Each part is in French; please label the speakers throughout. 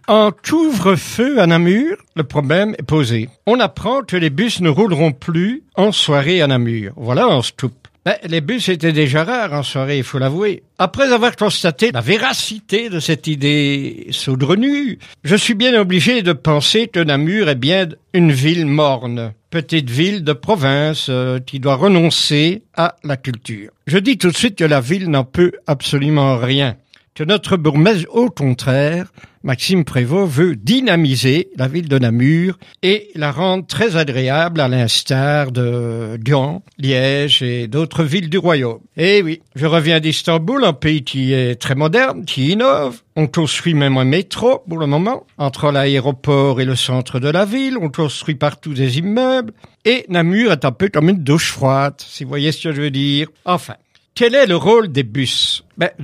Speaker 1: En couvre-feu à Namur, le problème est posé. On apprend que les bus ne rouleront plus en soirée à Namur. Voilà un scoop. Les bus étaient déjà rares en soirée, il faut l'avouer. Après avoir constaté la véracité de cette idée saugrenue, je suis bien obligé de penser que Namur est bien une ville morne, petite ville de province qui doit renoncer à la culture. Je dis tout de suite que la ville n'en peut absolument rien, que notre bourgmestre, au contraire, Maxime Prévost, veut dynamiser la ville de Namur et la rendre très agréable à l'instar de Gand, Liège et d'autres villes du royaume. Et oui, je reviens d'Istanbul, un pays qui est très moderne, qui innove. On construit même un métro pour le moment, entre l'aéroport et le centre de la ville. On construit partout des immeubles. Et Namur est un peu comme une douche froide, si vous voyez ce que je veux dire. Enfin. Quel est le rôle des bus?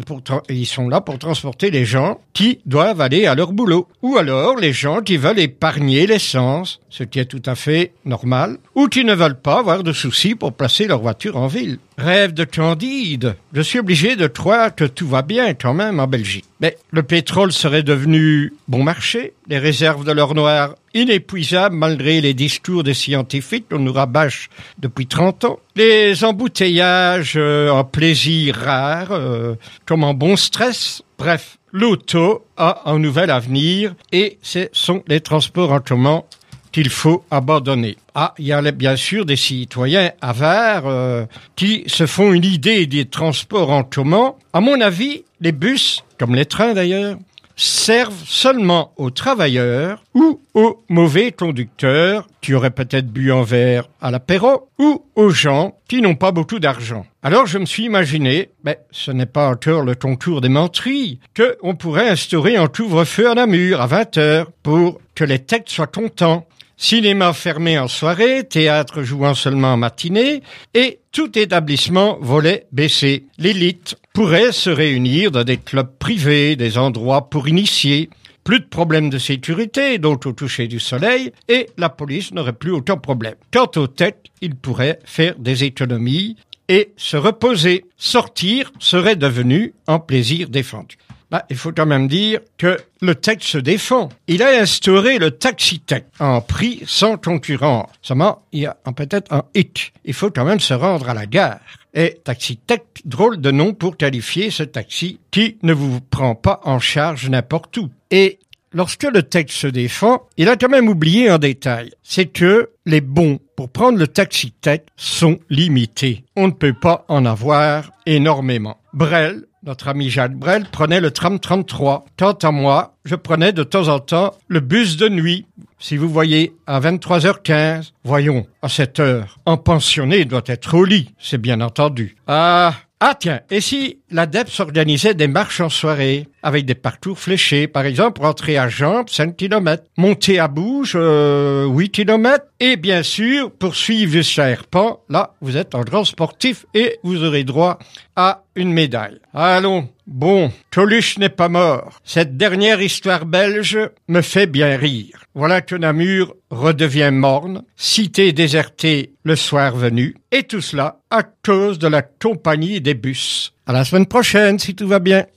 Speaker 1: Ils sont là pour transporter les gens qui doivent aller à leur boulot. Ou alors les gens qui veulent épargner l'essence, ce qui est tout à fait normal, ou qui ne veulent pas avoir de soucis pour placer leur voiture en ville. Rêve de Candide. Je suis obligé de croire que tout va bien quand même en Belgique. Mais le pétrole serait devenu bon marché, les réserves de l'or noir inépuisables malgré les discours des scientifiques qu'on nous rabâche depuis 30 ans. Les embouteillages en plaisir rare, comme en bon stress. Bref, l'auto a un nouvel avenir et ce sont les transports en commun qu'il faut abandonner. Il y a bien sûr des citoyens avares qui se font une idée des transports en commun. À mon avis, les bus, comme les trains d'ailleurs, servent seulement aux travailleurs ou aux mauvais conducteurs qui auraient peut-être bu un verre à l'apéro ou aux gens qui n'ont pas beaucoup d'argent. Alors je me suis imaginé, ce n'est pas encore le concours des menteries, qu'on pourrait instaurer un couvre-feu à Namur à 20h pour que les techs soient contents. Cinéma fermé en soirée, théâtre jouant seulement en matinée et tout établissement volet baissé. L'élite pourrait se réunir dans des clubs privés, des endroits pour initiés. Plus de problèmes de sécurité, donc au toucher du soleil, et la police n'aurait plus aucun problème. Quant aux têtes, ils pourraient faire des économies et se reposer. Sortir serait devenu un plaisir défendu. Il faut quand même dire que le tech se défend. Il a instauré le taxi-tech en prix sans concurrence. Seulement, il y a peut-être un hic. Il faut quand même se rendre à la gare. Et taxi-tech, drôle de nom pour qualifier ce taxi qui ne vous prend pas en charge n'importe où. Et lorsque le tech se défend, il a quand même oublié un détail. C'est que les bons pour prendre le taxi-tech sont limités. On ne peut pas en avoir énormément. Brel, notre ami Jacques Brel, prenait le tram 33. Quant à moi, je prenais de temps en temps le bus de nuit. Si vous voyez, à 23h15, voyons, à cette heure, un pensionné doit être au lit, c'est bien entendu. Tiens, et si l'ADEPE s'organisait des marches en soirée, avec des parcours fléchés, par exemple, rentrer à Jambes, 5 km, monter à Bouge, 8 km, et bien sûr, poursuivre jusqu'à Herpan, là, vous êtes un grand sportif et vous aurez droit à une médaille. Allons, bon, Coluche n'est pas mort. Cette dernière histoire belge me fait bien rire. Voilà que Namur redevient morne, cité désertée le soir venu, et tout cela à cause de la compagnie des bus. À la semaine prochaine, si tout va bien.